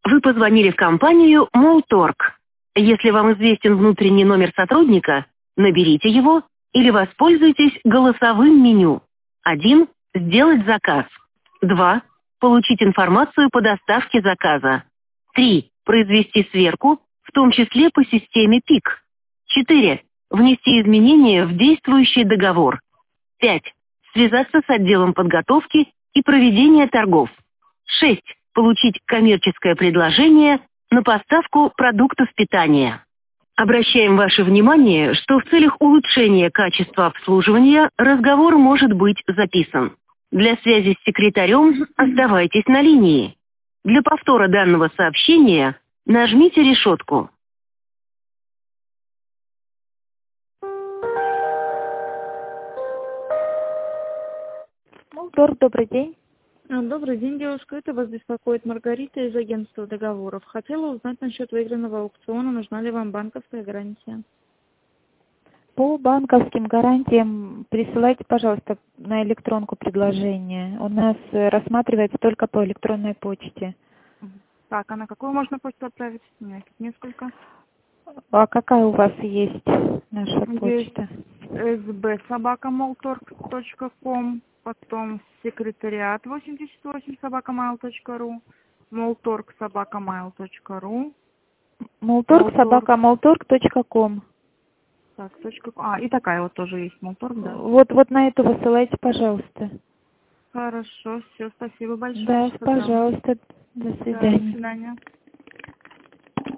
Вы позвонили в компанию Молторг. Если вам известен внутренний номер сотрудника, наберите его или воспользуйтесь голосовым меню. 1. Сделать заказ. 2. Получить информацию по доставке заказа. 3. Произвести сверку, в том числе по системе ПИК. 4. Внести изменения в действующий договор. 5. Связаться с отделом подготовки и проведения торгов. 6. Получить коммерческое предложение на поставку продуктов питания. Обращаем ваше внимание, что в целях улучшения качества обслуживания разговор может быть записан. Для связи с секретарем оставайтесь на линии. Для повтора данного сообщения нажмите решетку. Молторг, добрый день. Добрый день, девушка. Это вас беспокоит Маргарита из агентства договоров. Хотела узнать насчет выигранного аукциона. Нужна ли вам банковская гарантия? По банковским гарантиям присылайте, пожалуйста, на электронку предложение. У нас рассматривается только по электронной почте. Так, а на какую можно почту отправить? У меня их несколько. А какая у вас есть наша почта? sb@moltorg.com, потом секретариат 88 moltorg@mail.ru. moltorg@moltorg.com. Так, и такая вот тоже есть, Молторг, да? Вот на эту высылайте, пожалуйста. Хорошо, все, спасибо большое. Да, пожалуйста. До свидания. До свидания.